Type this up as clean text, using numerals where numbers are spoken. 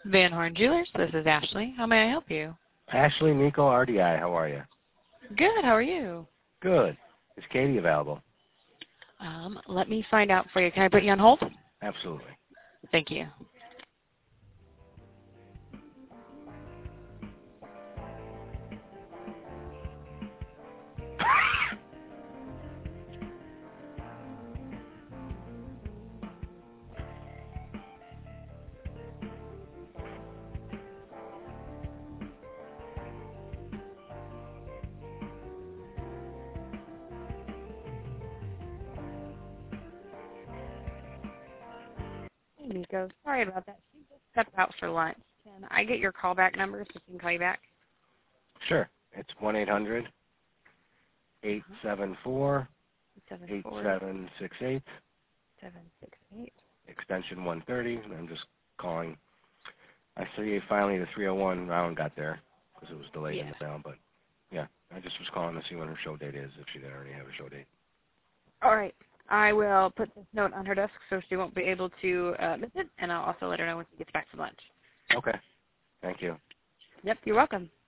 Van Horn Jewelers, this is Ashley. How may I help you? Ashley, Nico, RDI, how are you? Good, how are you? Good. Is Katie available? Let me find out for you. Can I put you on hold? Absolutely. Thank you. Hey, Nico. Sorry about that. She just stepped out for lunch. Can I get your callback number so she can call you back? Sure. It's 1-800-874-8768, 768. extension 130. I'm just calling. I see finally the 301 round got there because it was delayed in the mail, but yeah, I just was calling to see when her show date is, if she didn't already have a show date. All right. I will put this note on her desk so she won't be able to miss it, and I'll also let her know when she gets back from lunch. Okay. Thank you. Yep, you're welcome.